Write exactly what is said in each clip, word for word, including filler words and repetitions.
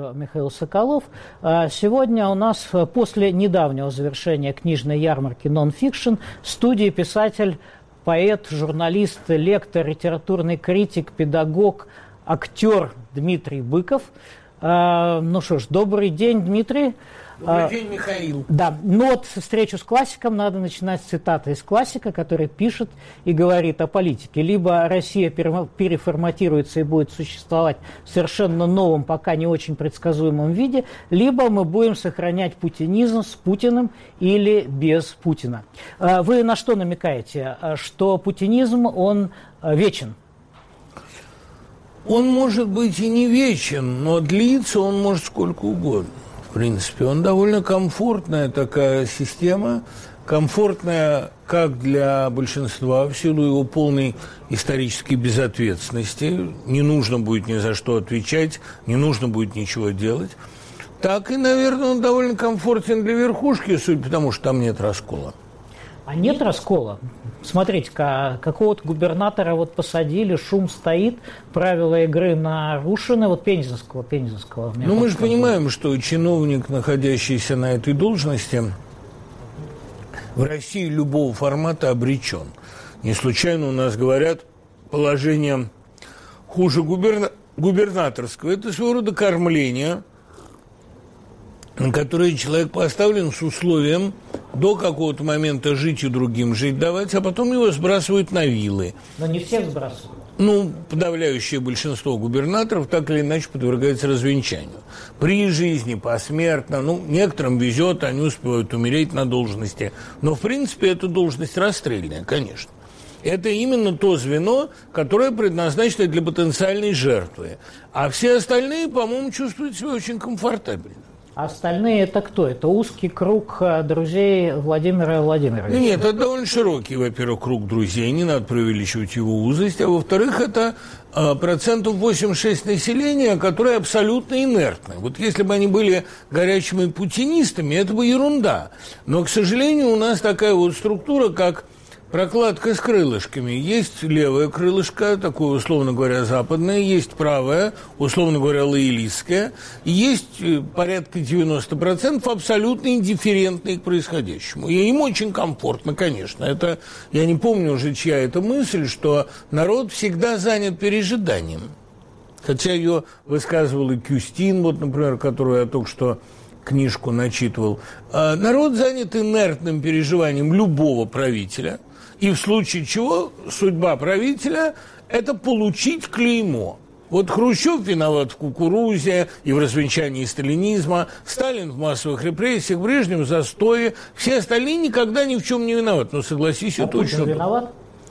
Михаил Соколов. Сегодня у нас после недавнего завершения книжной ярмарки «Нон-фикшн» в студии писатель, поэт, журналист, лектор, литературный критик, педагог, актер Дмитрий Быков. Ну что ж, добрый день, Дмитрий. Добрый день, Михаил. Да, но вот встречу с классиком надо начинать с цитаты из классика, который пишет и говорит о политике. Либо Россия переформатируется и будет существовать в совершенно новом, пока не очень предсказуемом виде, либо мы будем сохранять путинизм с Путиным или без Путина. Вы на что намекаете? Что путинизм, он вечен? Он может быть и не вечен, но длиться он может сколько угодно. В принципе, он довольно комфортная такая система, комфортная как для большинства в силу его полной исторической безответственности. Не нужно будет ни за что отвечать, не нужно будет ничего делать. Так и, наверное, он довольно комфортен для верхушки, судя по тому, что там нет раскола. А нет раскола? Смотрите-ка, какого-то губернатора вот посадили, шум стоит, правила игры нарушены, вот Пензенского, Пензенского. Ну, мы же понимаем, что чиновник, находящийся на этой должности, в России любого формата обречен. Не случайно у нас говорят, положение хуже губерна... губернаторского. Это своего рода кормление, на которое человек поставлен с условием до какого-то момента жить и другим жить давать, а потом его сбрасывают на вилы. Но не всех сбрасывают. Ну, подавляющее большинство губернаторов так или иначе подвергается развенчанию. При жизни, посмертно. Ну, некоторым везет, они успевают умереть на должности. Но, в принципе, эта должность расстрельная, конечно. Это именно то звено, которое предназначено для потенциальной жертвы. А все остальные, по-моему, чувствуют себя очень комфортабельно. А остальные это кто? Это узкий круг друзей Владимира Владимировича? Нет, это довольно широкий, во-первых, круг друзей, не надо преувеличивать его узость, а во-вторых, это э, процентов восемьдесят шесть населения, которые абсолютно инертны. Вот если бы они были горячими путинистами, это бы ерунда. Но, к сожалению, у нас такая вот структура, как прокладка с крылышками. Есть левое крылышко, такое, условно говоря, западное, есть правое, условно говоря, лоялистское, и есть порядка девяносто процентов абсолютно индифферентные к происходящему. И им очень комфортно, конечно. Это, я не помню уже, чья это мысль, что народ всегда занят пережиданием. Хотя ее высказывал и Кюстин, вот, например, которую я только что книжку начитывал. Народ занят инертным переживанием любого правителя. И в случае чего судьба правителя – это получить клеймо. Вот Хрущев виноват в кукурузе и в развенчании сталинизма, Сталин в массовых репрессиях, Брежнев в застое, все остальные никогда ни в чем не виноваты. Но согласись, а это очень... виноват?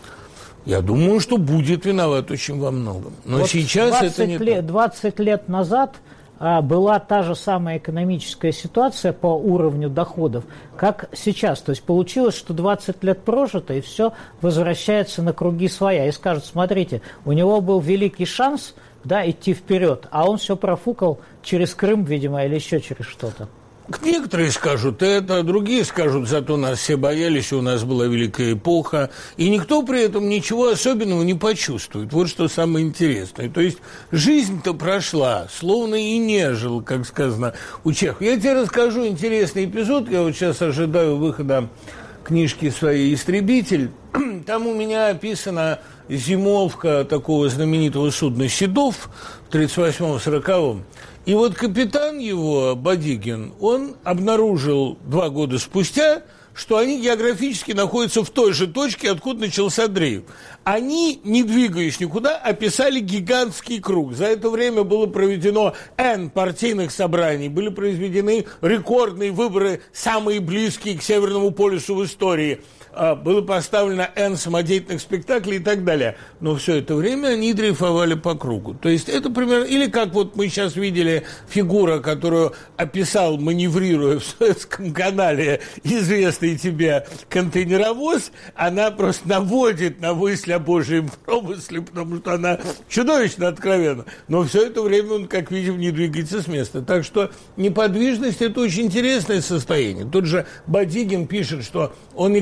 Я думаю, что будет виноват очень во многом. Но вот сейчас это не лет, так. двадцать лет назад была та же самая экономическая ситуация по уровню доходов, как сейчас. То есть получилось, что двадцать лет прожито, и все возвращается на круги своя. И скажут, смотрите, у него был великий шанс, да, идти вперед, а он все профукал через Крым, видимо, или еще через что-то. Некоторые скажут это, другие скажут, зато нас все боялись, и у нас была великая эпоха, и никто при этом ничего особенного не почувствует. Вот что самое интересное. То есть жизнь-то прошла, словно и не жил, как сказано у Чехова. Я тебе расскажу интересный эпизод. Я вот сейчас ожидаю выхода книжки своей «Истребитель». Там у меня описана зимовка такого знаменитого судна «Седов» в тридцать восьмом сороковом. И вот капитан его, Бодигин, он обнаружил два года спустя, что они географически находятся в той же точке, откуда начался дрейф. Они, не двигаясь никуда, описали гигантский круг. За это время было проведено N партийных собраний, были произведены рекордные выборы, самые близкие к Северному полюсу в истории. Было поставлено N самодеятельных спектаклей и так далее. Но все это время они дрейфовали по кругу. То есть это примерно... Или как вот мы сейчас видели фигура, которую описал, маневрируя в Советском канале, известный тебе контейнеровоз, она просто наводит на мысль о Божьем промысле, потому что она чудовищно откровенна. Но все это время он, как видим, не двигается с места. Так что неподвижность – это очень интересное состояние. Тот же Бодигин пишет, что он никогда не думал,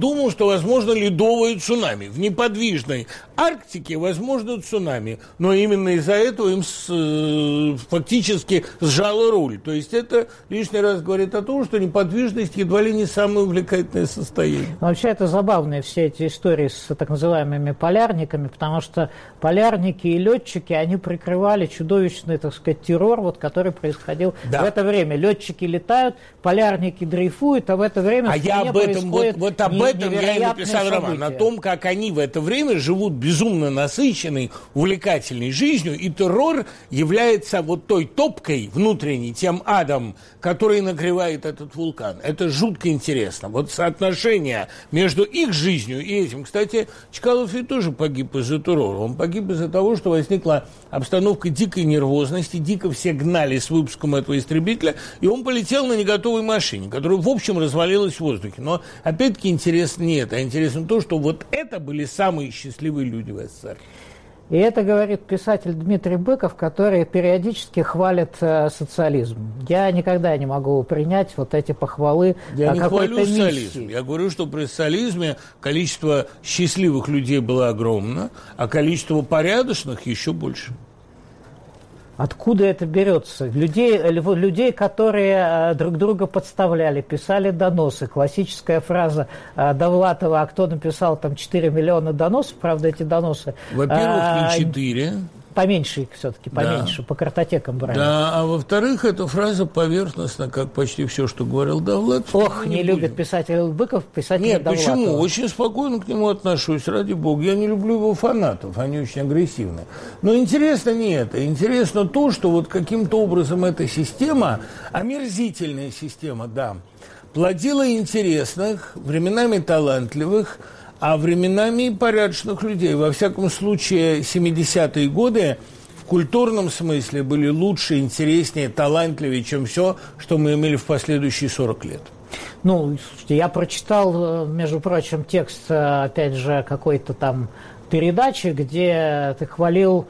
думал, что возможно ледовое цунами. В неподвижной Арктике возможно цунами. Но именно из-за этого им с, э, фактически сжало руль. То есть это лишний раз говорит о том, что неподвижность едва ли не самое увлекательное состояние. Вообще это забавные все эти истории с так называемыми полярниками, потому что полярники и летчики, они прикрывали чудовищный, так сказать, террор, вот, который происходил да. в это время. Летчики летают, полярники дрейфуют, а в это время а в я об этом, вот, вот об этом я и написал события. роман, о том, как они в это время живут безумно насыщенной, увлекательной жизнью, и террор является вот той топкой внутренней, тем адом, который нагревает этот вулкан. Это жутко интересно. Вот соотношение между их жизнью и этим. Кстати, Чкалов ведь тоже погиб из-за террора. Он погиб из-за того, что возникла обстановка дикой нервозности, дико все гнали с выпуском этого истребителя, и он полетел на неготовой машине, которая, в общем, развалилась в воздухе. Но, опять-таки, интересно не это, а интересно то, что вот это были самые счастливые люди в СССР. И это говорит писатель Дмитрий Быков, который периодически хвалит э, социализм. Я никогда не могу принять вот эти похвалы Я о не какой-то хвалю миссии. социализм. Я говорю, что при социализме количество счастливых людей было огромно, а количество порядочных еще больше. Откуда это берется? Людей, людей, которые друг друга подставляли, писали доносы. Классическая фраза Довлатова: а кто написал там четыре миллиона доносов? Правда, эти доносы... Во-первых, не четыре. Поменьше их все-таки, поменьше, да. По картотекам брали. Да, а во-вторых, эта фраза поверхностна, как почти все, что говорил Довлатов. Ох, не, не любит писатель Быков, писатель Нет, Довлатова. почему? Очень спокойно к нему отношусь, ради бога. Я не люблю его фанатов, они очень агрессивны. Но интересно не это. Интересно то, что вот каким-то образом эта система, омерзительная система, да, плодила интересных, временами талантливых, а временами и порядочных людей. Во всяком случае, семидесятые годы в культурном смысле были лучше, интереснее, талантливее, чем все, что мы имели в последующие сорок лет. Ну, слушайте, я прочитал, между прочим, текст, опять же, какой-то там передачи, где ты хвалил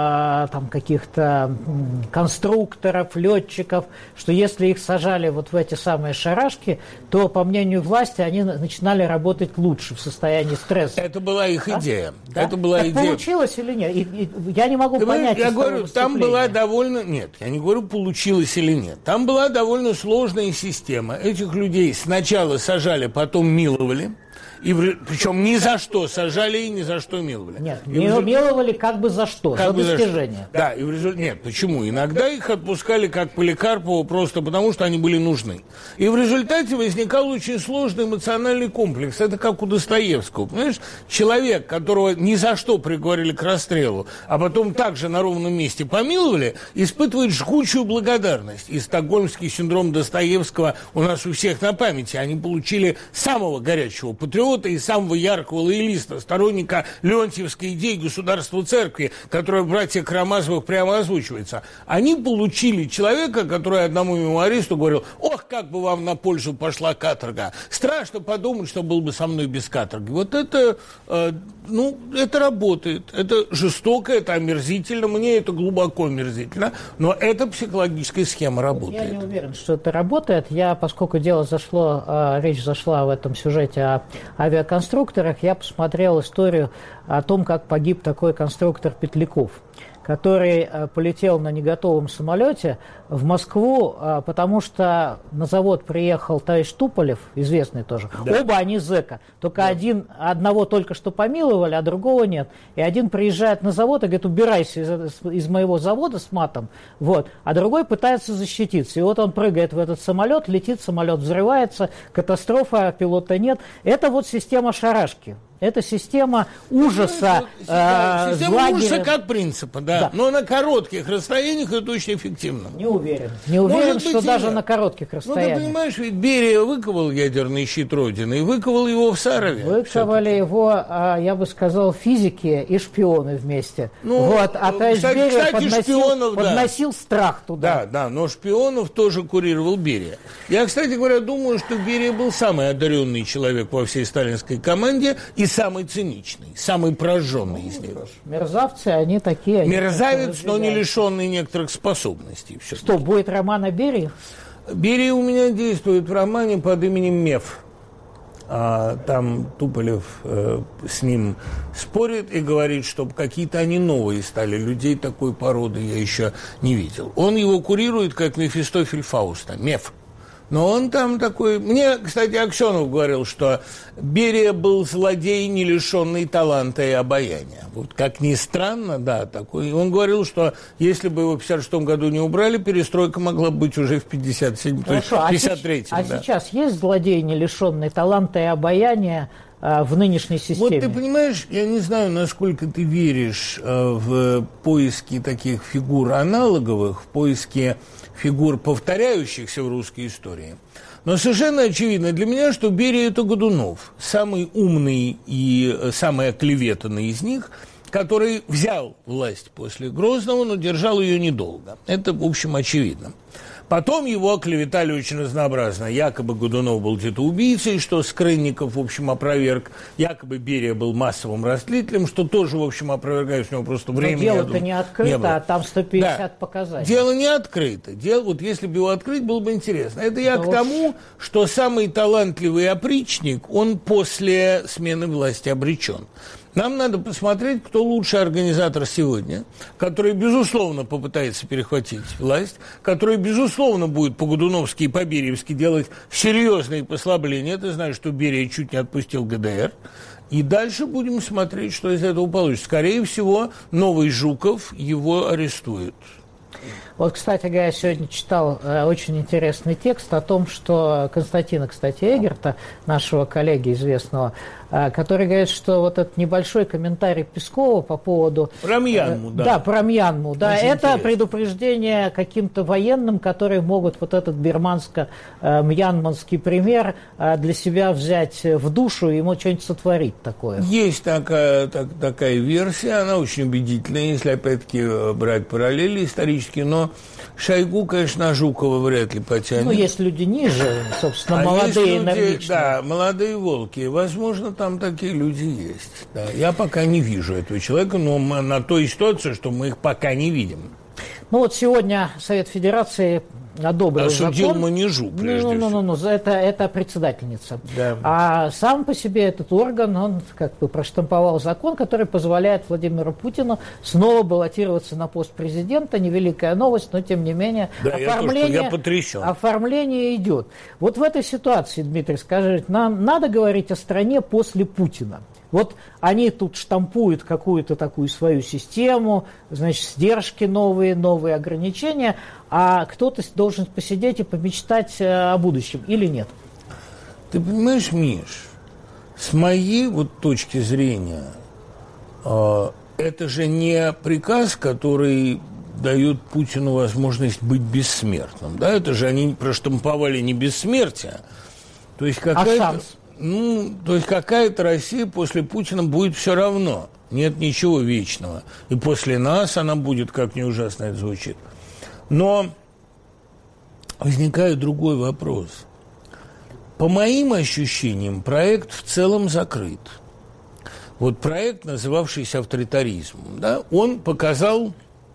там каких-то конструкторов, летчиков, что если их сажали вот в эти самые шарашки, то, по мнению власти, они начинали работать лучше в состоянии стресса. Это была их да? идея. Да? Это была так идея. Получилось или нет? И, и, я не могу да понять. Я говорю, там была довольно... Нет, я не говорю, получилось или нет. Там была довольно сложная система. Этих людей сначала сажали, потом миловали. И в, причем ни за что сажали и ни за что миловали. Нет, и результ... миловали как бы за что? Как за бы достижение. За... Да, и в результ... Нет, почему? Иногда их отпускали как Поликарпову просто потому, что они были нужны. И в результате возникал очень сложный эмоциональный комплекс. Это как у Достоевского. Понимаешь, человек, которого ни за что приговорили к расстрелу, а потом также на ровном месте помиловали, испытывает жгучую благодарность. И стокгольмский синдром Достоевского у нас у всех на памяти. Они получили самого горячего патриота и самого яркого лоялиста, сторонника леонтьевской идеи государства церкви, которая в «Братьях Карамазовых» прямо озвучивается. Они получили человека, который одному мемуаристу говорил: ох, как бы вам на пользу пошла каторга. Страшно подумать, что было бы со мной без каторги. Вот это, э, ну, это работает. Это жестоко, это омерзительно. Мне это глубоко омерзительно. Но эта психологическая схема работает. Я не уверен, что это работает. Я, поскольку дело зашло, э, речь зашла в этом сюжете о авиаконструкторах, я посмотрел историю о том, как погиб такой конструктор Петляков, который полетел на неготовом самолете в Москву, потому что на завод приехал товарищ Туполев, известный тоже. Да. Оба они зэка. Только да. один, одного только что помиловали, а другого нет. И один приезжает на завод и говорит: убирайся из, из моего завода с матом. Вот. А другой пытается защититься. И вот он прыгает в этот самолет, летит, самолет взрывается, катастрофа, пилота нет. Это вот система шарашки. Это система ужаса. Ну, система, э, система ужаса как принципа, да. да. Но на коротких расстояниях это очень эффективно. Не уверен. Не уверен, Может что быть, даже на коротких расстояниях. Ну, ты понимаешь, ведь Берия выковал ядерный щит Родины и выковал его в Сарове. Выковали его, я бы сказал, физики и шпионы вместе. Ну, вот. А товарищ Берия подносил, шпионов, подносил да. страх туда. Да, да, но шпионов тоже курировал Берия. Я, кстати говоря, думаю, что Берия был самый одаренный человек во всей сталинской команде и самый циничный, самый прожженный из них. Мерзавцы, они такие. Они Мерзавец, но не лишенный некоторых способностей. Все-таки. Что, будет роман о Берии? Берия у меня действует в романе под именем Меф. А, там Туполев э, с ним спорит и говорит, что какие-то они новые стали. Людей такой породы я еще не видел. Он его курирует как Мефистофель Фауста, Меф. Но он там такой... Мне, кстати, Аксенов говорил, что Берия был злодей, не лишенный таланта и обаяния. Вот как ни странно, да, такой. Он говорил, что если бы его в пятьдесят шестом году не убрали, перестройка могла быть уже в пятьдесят седьмом, то есть в пятьдесят третьем. А, да. а сейчас есть злодей, не лишенный таланта и обаяния а, в нынешней системе? Вот ты понимаешь, я не знаю, насколько ты веришь а, в поиски таких фигур аналоговых, в поиске фигур, повторяющихся в русской истории. Но совершенно очевидно для меня, что Берия – это Годунов, самый умный и самый оклеветанный из них, который взял власть после Грозного, но держал ее недолго. Это, в общем, очевидно. Потом его оклеветали очень разнообразно. Якобы Годунов был где-то убийцей, что Скрынников, в общем, опроверг. Якобы Берия был массовым растлителем, что тоже, в общем, опровергает, у него просто времени. Но дело-то не открыто, не а там сто пятьдесят да. показаний. Дело не открыто. Дело, вот если бы его открыть, было бы интересно. Это я да к тому, что самый талантливый опричник, он после смены власти обречен. Нам надо посмотреть, кто лучший организатор сегодня, который, безусловно, попытается перехватить власть, который, безусловно, будет по-годуновски и по-бериевски делать серьезные послабления. Ты знаешь, что Берия чуть не отпустил ГДР. И дальше будем смотреть, что из этого получится. Скорее всего, новый Жуков его арестует. Вот, кстати говоря, я сегодня читал э, очень интересный текст о том, что Константина, кстати, Эгерта, нашего коллеги известного, э, который говорит, что вот этот небольшой комментарий Пескова по поводу... Про Мьянму, э, да. Да, про Мьянму, да. Очень это интересно. Предупреждение каким-то военным, которые могут вот этот бирманско-мьянманский пример э, для себя взять в душу и ему что-нибудь сотворить такое. Есть такая, так, такая версия, она очень убедительная, если опять-таки брать параллели исторические, но Шойгу, конечно, Жукова вряд ли потянет. Ну, есть люди ниже, собственно, а молодые, люди, энергичные. Да, молодые волки. Возможно, там такие люди есть. Да. Я пока не вижу этого человека, но на той ситуации, что мы их пока не видим. Ну вот сегодня Совет Федерации одобрил осудил закон. Манежу, прежде ну, ну, всего. Ну, ну, это, это председательница. Да. А сам по себе этот орган, он как бы проштамповал закон, который позволяет Владимиру Путину снова баллотироваться на пост президента. Невеликая новость, но тем не менее да, оформление, я, тоже, я потрясен. оформление идет. Вот в этой ситуации, Дмитрий, скажите, нам надо говорить о стране после Путина. Вот они тут штампуют какую-то такую свою систему, значит, сдержки новые, новые ограничения, а кто-то должен посидеть и помечтать о будущем или нет? Ты понимаешь, Миш, с моей вот точки зрения, э, это же не приказ, который дает Путину возможность быть бессмертным. Да? Это же они проштамповали не бессмертие. То есть какая-то... А шанс? Ну, то есть какая-то Россия после Путина будет все равно. Нет ничего вечного. И после нас она будет, как ни ужасно это звучит. Но возникает другой вопрос. По моим ощущениям, проект в целом закрыт. Вот проект, называвшийся авторитаризмом, да, он показал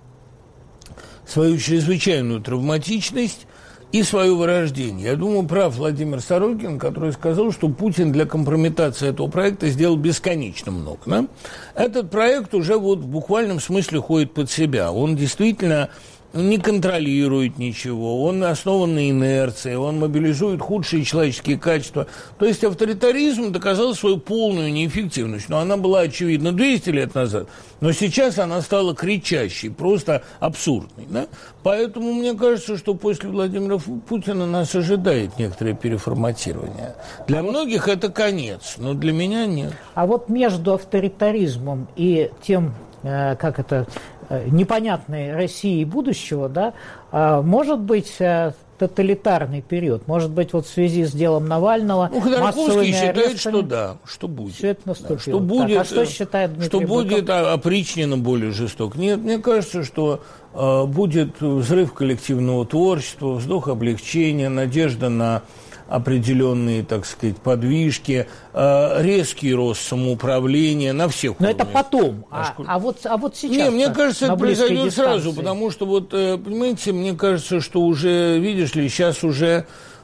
свою чрезвычайную травматичность и свое вырождение. Я думаю, прав Владимир Сорокин, который сказал, что Путин для компрометации этого проекта сделал бесконечно много. Да? Этот проект уже вот в буквальном смысле ходит под себя. Он действительно не контролирует ничего, он основан на инерции, он мобилизует худшие человеческие качества. То есть авторитаризм доказал свою полную неэффективность. Но она была очевидна двести лет назад, но сейчас она стала кричащей, просто абсурдной. Да? Поэтому мне кажется, что после Владимира Путина нас ожидает некоторое переформатирование. Для многих это конец, но для меня нет. А вот между авторитаризмом и тем, э, как это... непонятной России будущего, да, может быть тоталитарный период, может быть, вот в связи с делом Навального, ну, Ходорковский считает, арестами, что да, что будет. Все это наступило. Да, что будет, так, а что считает Дмитрий Что будет Быков? опричнено более жестоко. Нет, мне кажется, что э, будет взрыв коллективного творчества, вздох облегчения, надежда на определенные, так сказать, подвижки, э, резкий рост самоуправления на всех Но уровнях. это потом, а, Школ... а, вот, а вот сейчас. Не, мне кажется, это произойдет дистанции. сразу, потому что, вот, э, понимаете, мне кажется, что уже, видишь ли, сейчас уже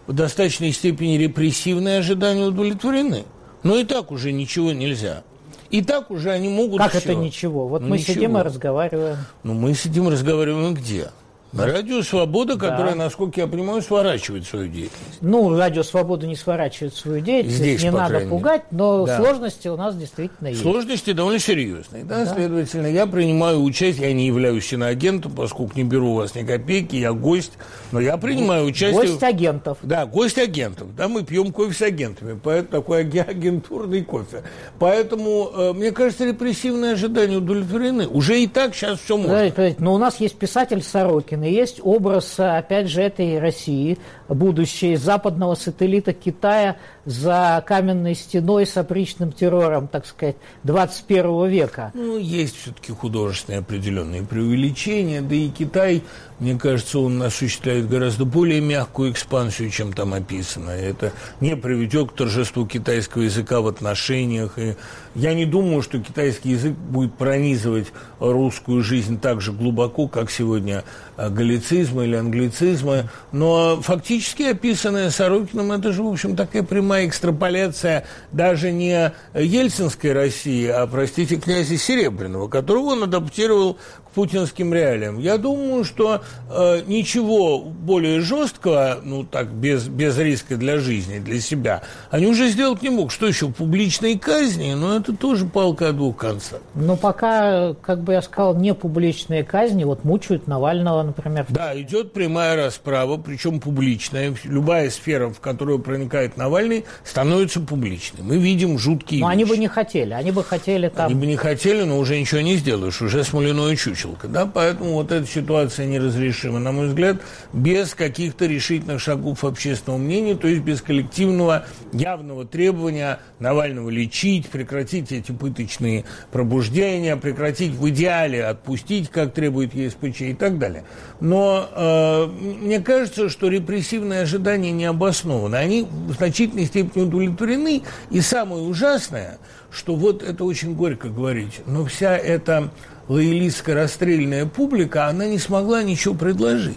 в достаточной степени репрессивные ожидания удовлетворены. Но и так уже ничего нельзя. И так уже они могут Как все. это ничего? Вот ну, мы ничего. сидим и разговариваем. Ну, мы сидим и разговариваем где? На радио «Свобода», Да. которая, насколько я понимаю, сворачивает свою деятельность. Ну, радио «Свобода» не сворачивает свою деятельность, Здесь, не по надо крайней пугать, но Да. сложности у нас действительно есть. Сложности довольно серьезные. Да? Да. Следовательно, я принимаю участие, я не являюсь иноагентом, поскольку не беру у вас ни копейки, я гость, но я принимаю участие... Гость агентов. Да, гость агентов. Да, мы пьем кофе с агентами, поэтому такой аги- агентурный кофе. Поэтому, э, мне кажется, репрессивные ожидания удовлетворены. Уже и так сейчас все можно. Подождите, подождите, но у нас есть писатель Сорокин, и есть образ, опять же, этой России, будущей западного сателлита Китая за каменной стеной с опричным террором, так сказать, двадцать первого века. Ну, есть все-таки художественные определенные преувеличения, да и Китай, мне кажется, он осуществляет гораздо более мягкую экспансию, чем там описано. Это не приведет к торжеству китайского языка в отношениях. И я не думаю, что китайский язык будет пронизывать русскую жизнь так же глубоко, как сегодня галлицизмы или англицизмы. Но фактически описанное Сорокиным, это же, в общем, такая прямая экстраполяция даже не ельцинской России, а, простите, князя Серебряного, которого он адаптировал к путинским реалиям. Я думаю, что э, ничего более жесткого, ну так, без, без риска для жизни, для себя, они уже сделать не могут. Что еще, публичные казни? Но это тоже палка о двух концах. Но пока, как бы я сказал, не публичные казни, вот мучают Навального, например. Да, идет прямая расправа, причем публичная. Любая сфера, в которую проникает Навальный, становится публичной. Мы видим жуткие Но вещи. они бы не хотели, они бы хотели там... Они бы не хотели, но уже ничего не сделаешь, уже смоляное чучелко, да, поэтому вот эта ситуация неразрешима, на мой взгляд, без каких-то решительных шагов общественного мнения, то есть без коллективного явного требования Навального лечить, прекратить эти пыточные пробуждения, прекратить в идеале, отпустить, как требует ЕСПЧ и так далее. Но э, мне кажется, что репрессивные ожидания не обоснованы, они в значительной степени удовлетворены, и самое ужасное, что вот это очень горько говорить, но вся эта лоялистская расстрельная публика, она не смогла ничего предложить.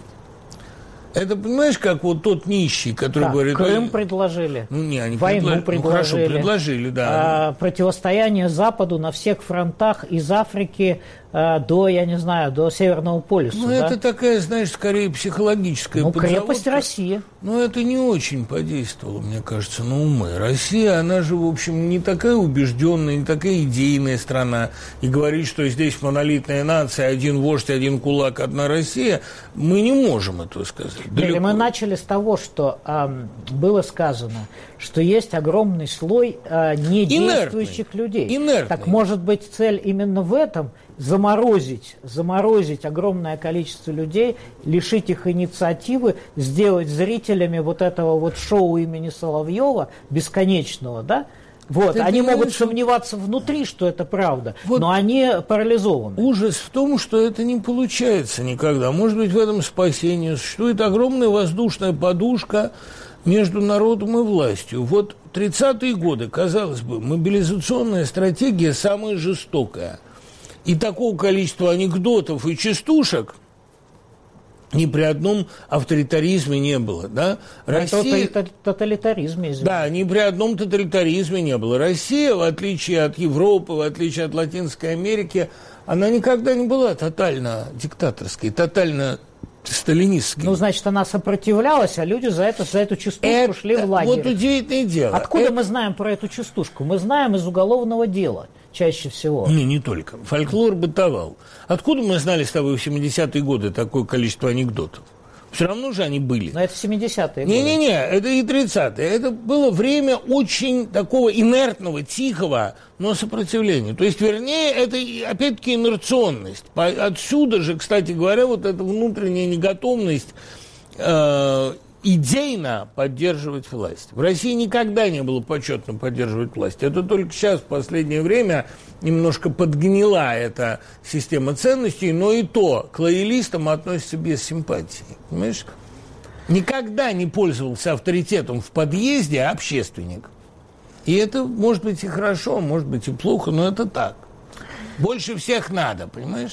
Это, понимаешь, как вот тот нищий, который Так, говорит... Крым предложили, ну, не, они войну предло... предложили, ну, хорошо, предложили, да. а, противостояние Западу на всех фронтах из Африки а, до, я не знаю, до Северного полюса. Ну, да? это такая, знаешь, скорее психологическая Ну, подзаводка. крепость России. Но это не очень подействовало, мне кажется, на умы. Россия, она же, в общем, не такая убежденная, не такая идейная страна. И говорить, что здесь монолитная нация, один вождь, один кулак, одна Россия, мы не можем этого сказать. Или мы начали с того, что э, было сказано, что есть огромный слой э, недействующих Инертный. людей. Инертный. Так может быть цель именно в этом? Заморозить, заморозить огромное количество людей, лишить их инициативы, сделать зрителями вот этого вот шоу имени Соловьева, бесконечного, да? Вот, Ты они понимаешь, могут сомневаться внутри, что это правда, вот но они парализованы. Ужас в том, что это не получается никогда. Может быть, в этом спасение. Существует огромная воздушная подушка между народом и властью. Вот тридцатые годы, казалось бы, мобилизационная стратегия самая жестокая. И такого количества анекдотов и частушек ни при одном авторитаризме не было. Да? Россия... Это тоталитаризм, извините. Да, ни при одном тоталитаризме не было. Россия, в отличие от Европы, в отличие от Латинской Америки, она никогда не была тотально диктаторской, тотально сталинистской. Ну, значит, она сопротивлялась, а люди за, это, за эту частушку это, шли в лагерь. Вот удивительное дело. Откуда это... мы знаем про эту частушку? Мы знаем из уголовного дела чаще всего. Не, не только. Фольклор бытовал. Откуда мы знали с тобой в семидесятые годы такое количество анекдотов? Все равно же они были. Но это семидесятые годы. Не-не-не, это и тридцатые. Это было время очень такого инертного, тихого, но сопротивления. То есть, вернее, это опять-таки инерционность. Отсюда же, кстати говоря, вот эта внутренняя неготовность э, идейно поддерживать власть. В России никогда не было почетно поддерживать власть. Это только сейчас, в последнее время, немножко подгнила эта система ценностей, но и то к лоялистам относятся без симпатии. Понимаешь? Никогда не пользовался авторитетом в подъезде общественник. И это может быть и хорошо, может быть и плохо, но это так. Больше всех надо, понимаешь?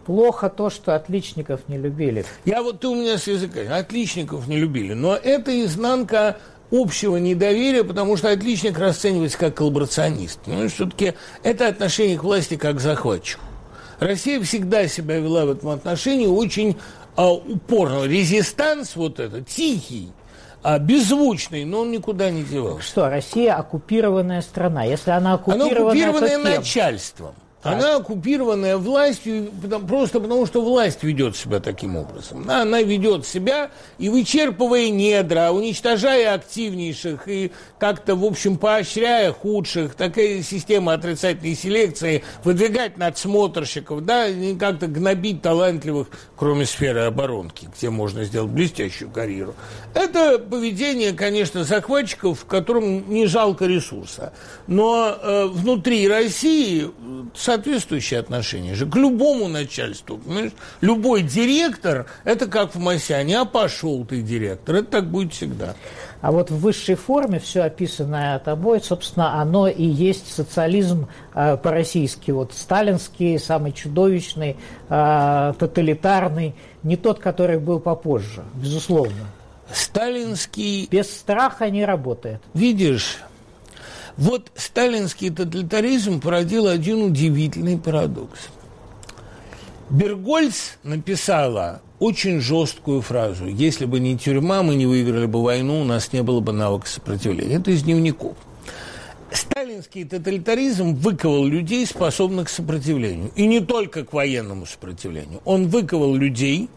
Плохо то, что отличников не любили. Я вот, ты у меня с языка, отличников не любили, но это изнанка общего недоверия, потому что отличник расценивается как коллаборационист. Ну, все-таки это отношение к власти как к захватчику. Россия всегда себя вела в этом отношении очень а, упорно. Резистанс вот этот, тихий, а, беззвучный, но он никуда не девался. Что, Россия оккупированная страна? Если она оккупированная, она оккупированная то кем? начальством. Так. Она оккупированная властью просто потому, что власть ведет себя таким образом. Она ведет себя и вычерпывая недра, уничтожая активнейших и как-то, в общем, поощряя худших. Такая система отрицательной селекции, выдвигать надсмотрщиков, да, и как-то гнобить талантливых, кроме сферы оборонки, где можно сделать блестящую карьеру. Это поведение, конечно, захватчиков, в котором не жалко ресурса. Но э, внутри России соответствующее отношение же к любому начальству. Понимаешь? Любой директор, это как в Масяне, а пошел ты директор. Это так будет всегда. А вот в высшей форме все описанное тобой, собственно, оно и есть социализм э, по-российски. Вот сталинский, самый чудовищный, э, тоталитарный, не тот, который был попозже, безусловно. Сталинский... Без страха не работает. Видишь... Вот сталинский тоталитаризм породил один удивительный парадокс. Бергольц написала очень жесткую фразу: «Если бы не тюрьма, мы не выиграли бы войну, у нас не было бы навыка сопротивления». Это из дневников. Сталинский тоталитаризм выковал людей, способных к сопротивлению. И не только к военному сопротивлению. Он выковал людей,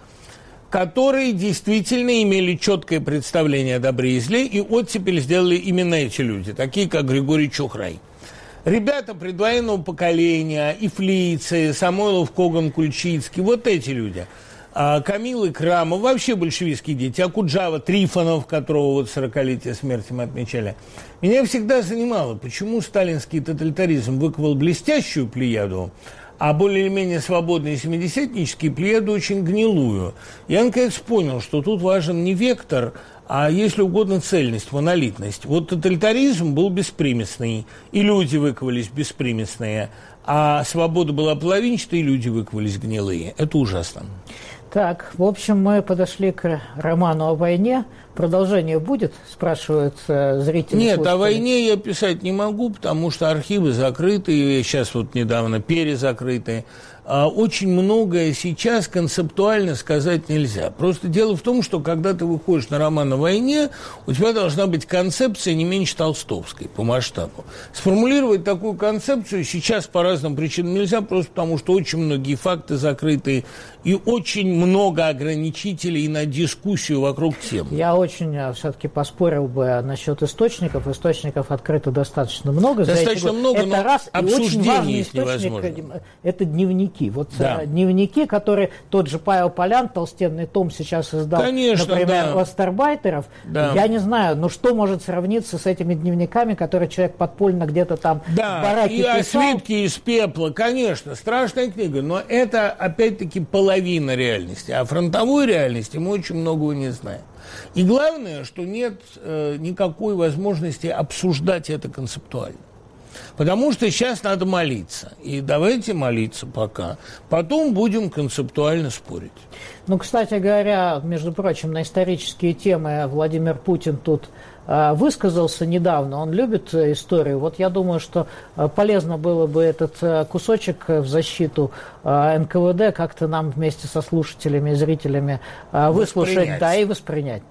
которые действительно имели четкое представление о добре и зле, и оттепель сделали именно эти люди, такие как Григорий Чухрай. Ребята предвоенного поколения, Ифлийцы, Самойлов, Коган, Кульчицкий, вот эти люди. А Камил и Крамов, вообще большевистские дети, Акуджава, Трифонов, которого вот сорокалетие смерти мы отмечали. Меня всегда занимало, почему сталинский тоталитаризм выковал блестящую плеяду, а более или менее свободные семидесятнические плеяду очень гнилую. Я, наконец, понял, что тут важен не вектор, а, если угодно, цельность, монолитность. Вот тоталитаризм был беспримесный, и люди выковались беспримесные, а свобода была половинчатой, и люди выковались гнилые. Это ужасно. Так, в общем, мы подошли к роману о войне. Продолжение будет, спрашивают э, зрители. Нет, слушатели. О войне я писать не могу, потому что архивы закрыты, сейчас вот недавно перезакрыты. А очень многое сейчас концептуально сказать нельзя. Просто дело в том, что когда ты выходишь на роман о войне, у тебя должна быть концепция не меньше толстовской по масштабу. Сформулировать такую концепцию сейчас по разным причинам нельзя, просто потому что очень многие факты закрыты и очень много ограничителей на дискуссию вокруг темы. Я очень все-таки поспорил бы насчет источников. Источников открыто достаточно много. Достаточно много, это но раз, обсуждение и очень важный их источник невозможно. – это дневники. Вот да. дневники, которые тот же Павел Полян, толстенный том, сейчас издал, Конечно, например, да. «Остарбайтеров». Да. Я не знаю, ну что может сравниться с этими дневниками, которые человек подпольно где-то там да. в бараке и писал? «А свитки из пепла», конечно, страшная книга, но это, опять-таки, половина реальности. А фронтовой реальности мы очень многого не знаем. И главное, что нет э, никакой возможности обсуждать это концептуально. Потому что сейчас надо молиться. И давайте молиться пока. Потом будем концептуально спорить. Ну, кстати говоря, между прочим, на исторические темы Владимир Путин тут э, высказался недавно. Он любит э, историю. Вот я думаю, что э, полезно было бы этот э, кусочек в защиту э, эн ка вэ дэ как-то нам вместе со слушателями и зрителями э, выслушать, да, и воспринять.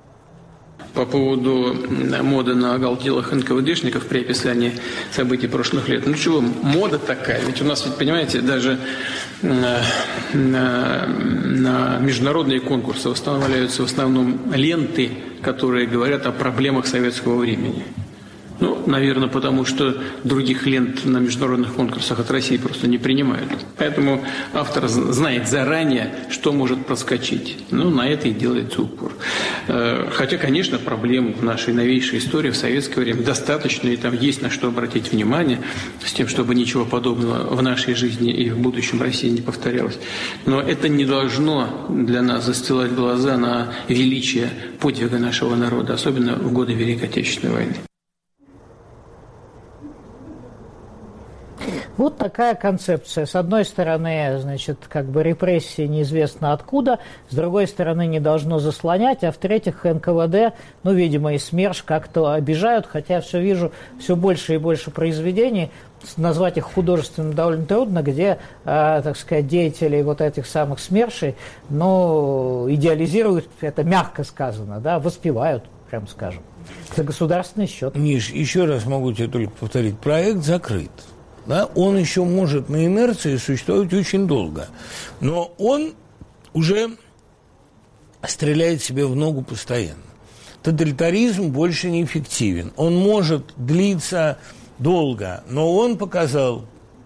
По поводу моды на оголтелых эн ка вэ дэшников при описании событий прошлых лет. Ну чего, мода такая. Ведь у нас, ведь, понимаете, даже на, на, на международные конкурсы устанавливаются в основном ленты, которые говорят о проблемах советского времени. Ну, наверное, потому что других лент на международных конкурсах от России просто не принимают. Поэтому автор знает заранее, что может проскочить. Ну, на это и делается упор. Хотя, конечно, проблем в нашей новейшей истории в советское время достаточно, и там есть на что обратить внимание, с тем, чтобы ничего подобного в нашей жизни и в будущем России не повторялось. Но это не должно для нас застилать глаза на величие подвига нашего народа, особенно в годы Великой Отечественной войны. Вот такая концепция. С одной стороны, значит, как бы репрессии неизвестно откуда, с другой стороны, не должно заслонять, а в-третьих, эн ка вэ дэ, ну, видимо, и СМЕРШ как-то обижают, хотя я все вижу все больше и больше произведений, назвать их художественным довольно трудно, где, э, так сказать, деятелей вот этих самых СМЕРШей, ну, идеализируют, это мягко сказано, да, воспевают, прям скажем, за государственный счет. Миш, еще раз могу тебе только повторить, проект закрыт. Да? Он еще может на инерции существовать очень долго. Но он уже стреляет себе в ногу постоянно. Тоталитаризм больше не эффективен. Он может длиться долго, но он показал,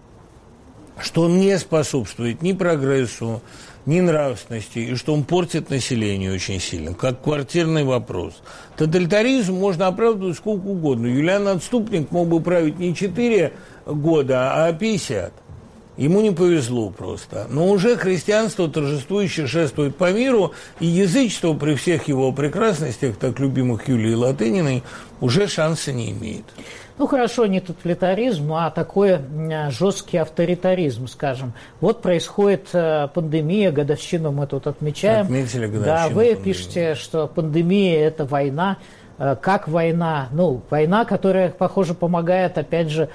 что он не способствует ни прогрессу, ни нравственности, и что он портит население очень сильно, как квартирный вопрос. Тоталитаризм можно оправдывать сколько угодно. Юлиан Отступник мог бы править не четыре года, а пятьдесят. Ему не повезло просто. Но уже христианство торжествующе шествует по миру, и язычество при всех его прекрасностях, так любимых Юлией Латыниной, уже шанса не имеет. Ну, хорошо, не тоталитаризм, а такой жесткий авторитаризм, скажем. Вот происходит пандемия, годовщину мы тут отмечаем. Отметили годовщину. Да, вы пандемии. пишете, что пандемия – это война. Как война? Ну, война, которая, похоже, помогает, опять же,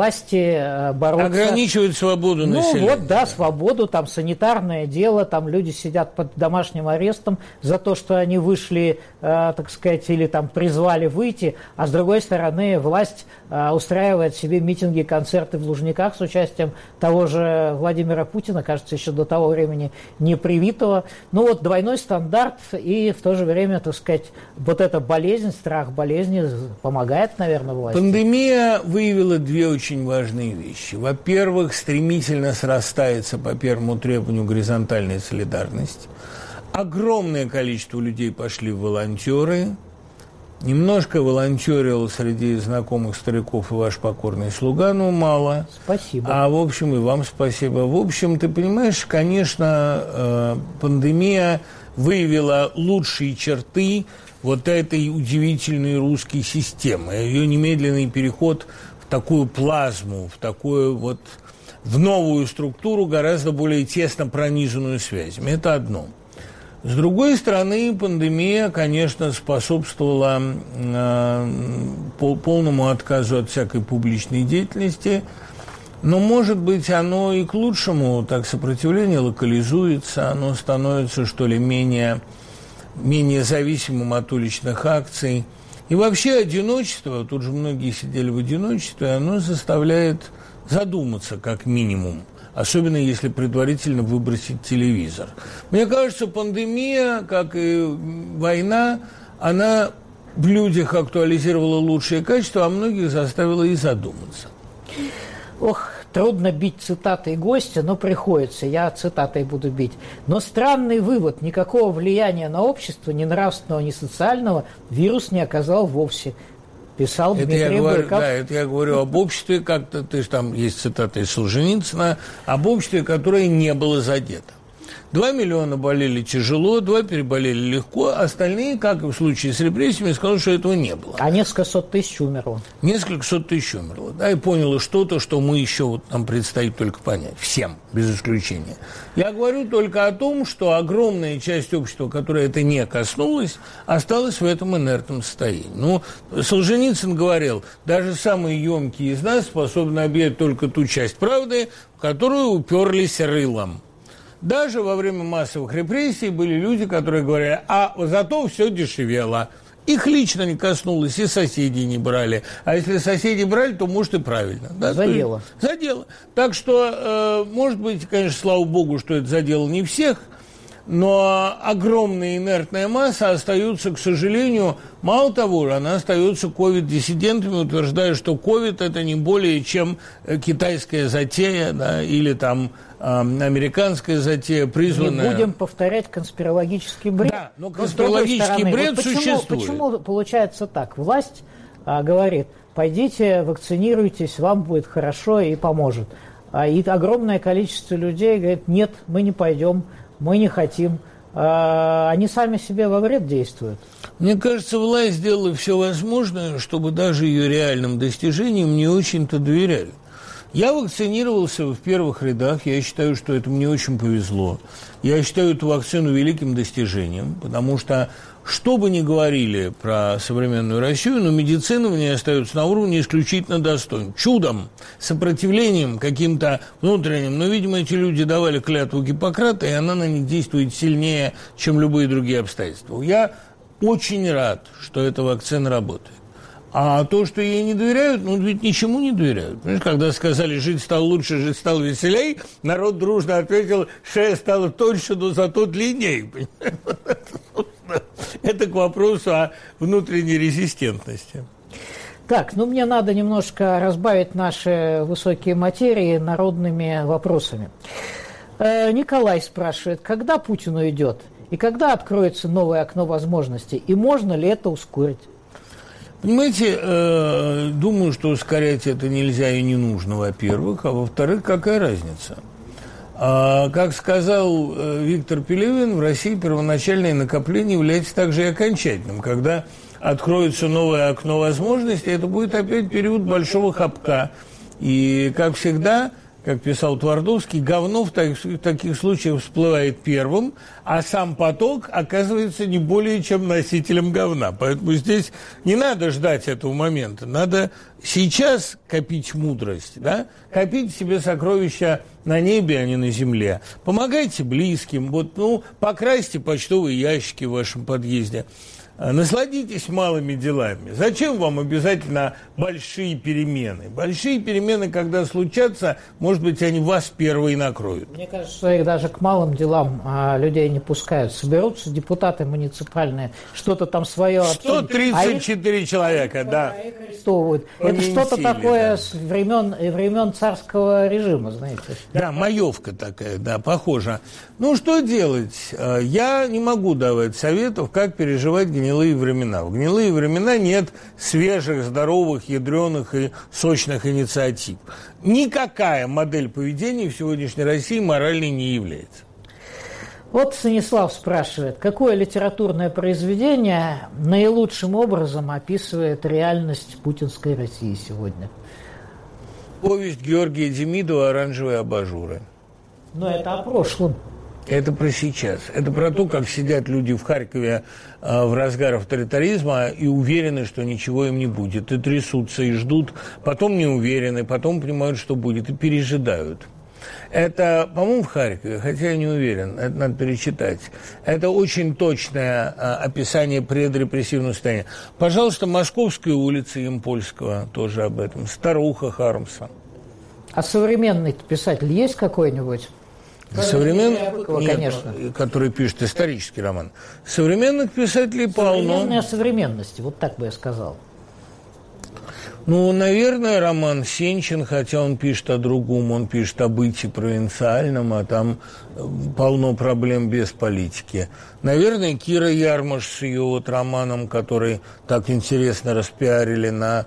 власти бороться. Ограничивает свободу ну, населения. Ну, вот, да, свободу, там, санитарное дело, там люди сидят под домашним арестом за то, что они вышли, э, так сказать, или там призвали выйти, а с другой стороны, власть э, устраивает себе митинги, концерты в Лужниках с участием того же Владимира Путина, кажется, еще до того времени не привитого. Ну, вот двойной стандарт и в то же время, так сказать, вот эта болезнь, страх болезни помогает, наверное, власти. Пандемия выявила две очень важные вещи. Во-первых, стремительно срастается по первому требованию горизонтальная солидарность. Огромное количество людей пошли в волонтеры. Немножко волонтерил среди знакомых стариков и ваш покорный слуга, но мало. Спасибо. А в общем, и вам спасибо. В общем, ты понимаешь, конечно, пандемия выявила лучшие черты вот этой удивительной русской системы, ее немедленный переход в такую плазму, в такую вот, в новую структуру, гораздо более тесно пронизанную связями. Это одно. С другой стороны, пандемия, конечно, способствовала э, полному отказу от всякой публичной деятельности, но, может быть, оно и к лучшему, так сопротивление локализуется, оно становится, что ли, менее... менее зависимым от уличных акций. И вообще одиночество, тут же многие сидели в одиночестве, оно заставляет задуматься, как минимум, особенно если предварительно выбросить телевизор. Мне кажется, пандемия, как и война, она в людях актуализировала лучшие качества, а многих заставила и задуматься. Ох, трудно бить цитатой гостя, но приходится, я цитатой буду бить. Но странный вывод, никакого влияния на общество, ни нравственного, ни социального, вирус не оказал вовсе, писал это Дмитрий я говорю, Быков. Да, это я говорю об обществе, как-то, ты же там есть цитата из Солженицына, об обществе, которое не было задето. Два миллиона болели тяжело, два переболели легко, остальные, как и в случае с репрессиями, сказали, что этого не было. А несколько сот тысяч умерло. Несколько сот тысяч умерло, да, и поняло что-то, что мы еще, вот, нам предстоит только понять, всем, без исключения. Я говорю только о том, что огромная часть общества, которая это не коснулась, осталась в этом инертном состоянии. Ну, Солженицын говорил, даже самые емкие из нас способны объять только ту часть правды, в которую уперлись рылом. Даже во время массовых репрессий были люди, которые говорили, а зато все дешевело. Их лично не коснулось, и соседей не брали. А если соседи брали, то, может, и правильно. Да? Задело. Задело. Так что, э, может быть, конечно, слава богу, что это задело не всех, но огромная инертная масса остается, к сожалению, мало того, она остается ковид-диссидентами, утверждая, что ковид – это не более чем китайская затея, да, или там э, американская затея, призванная... Не будем повторять конспирологический бред. Да, но конспирологический стороны, бред вот почему, существует. Почему получается так? Власть а, говорит, пойдите, вакцинируйтесь, вам будет хорошо и поможет. А, и огромное количество людей говорит, нет, мы не пойдем, мы не хотим. А, они сами себе во вред действуют. Мне кажется, власть сделала все возможное, чтобы даже ее реальным достижениям не очень-то доверяли. Я вакцинировался в первых рядах. Я считаю, что это мне очень повезло. Я считаю эту вакцину великим достижением, потому что, что бы ни говорили про современную Россию, но медицина в ней остается на уровне исключительно достойным. Чудом, сопротивлением каким-то внутренним. Но, видимо, эти люди давали клятву Гиппократа, и она на них действует сильнее, чем любые другие обстоятельства. Я очень рад, что эта вакцина работает. А то, что ей не доверяют, ну, ведь ничему не доверяют. Понимаешь, когда сказали, жить стало лучше, жить стало веселей, народ дружно ответил, шея стала тоньше, но зато длиннее. Это к вопросу о внутренней резистентности. Так, ну, мне надо немножко разбавить наши высокие материи народными вопросами. Э, Николай спрашивает, когда Путин уйдет? И когда откроется новое окно возможностей? И можно ли это ускорить? Понимаете, э, думаю, что ускорять это нельзя и не нужно, во-первых, а во-вторых, какая разница? А, как сказал э, Виктор Пелевин, в России первоначальное накопление является также и окончательным. Когда откроется новое окно возможностей, это будет опять период большого хапка. И, как всегда, как писал Твардовский, говно в таких, в таких случаях всплывает первым, а сам поток оказывается не более чем носителем говна. Поэтому здесь не надо ждать этого момента. Надо сейчас копить мудрость, да? Копить себе сокровища на небе, а не на земле. Помогайте близким. Вот, ну, покрасьте почтовые ящики в вашем подъезде. Насладитесь малыми делами. Зачем вам обязательно большие перемены? Большие перемены, когда случатся, может быть, они вас первые накроют. Мне кажется, что их даже к малым делам а, людей не пускают. Соберутся депутаты муниципальные, что-то там свое... сто тридцать четыре а человека, их, да. Их арестовывают. Это что-то такое, да, с времен, времен царского режима, знаете. Да, маевка такая, да, похожа. Ну, что делать? Я не могу давать советов, как переживать гнилые гнилые времена. В гнилые времена нет свежих, здоровых, ядреных и сочных инициатив. Никакая модель поведения в сегодняшней России моральной не является. Вот Станислав спрашивает, какое литературное произведение наилучшим образом описывает реальность путинской России сегодня? Повесть Георгия Демидова «Оранжевые абажуры». Но это о прошлом. Это про сейчас. Это про то, как сидят люди в Харькове э, в разгар авторитаризма и уверены, что ничего им не будет. И трясутся, и ждут, потом не уверены, потом понимают, что будет, и пережидают. Это, по-моему, в Харькове, хотя я не уверен, это надо перечитать. Это очень точное э, описание предрепрессивного состояния. Пожалуйста, Московская улица Ямпольского тоже об этом. Старуха Хармса. А современный писатель есть какой-нибудь? Современных, Быкова, нет, конечно. Который пишет исторический роман. Современных писателей полно. Современные о современности, вот так бы я сказал. Ну, наверное, роман Сенчин, хотя он пишет о другом, он пишет о бытии провинциальном, а там полно проблем без политики. Наверное, Кира Ярмаш с ее вот романом, который так интересно распиарили на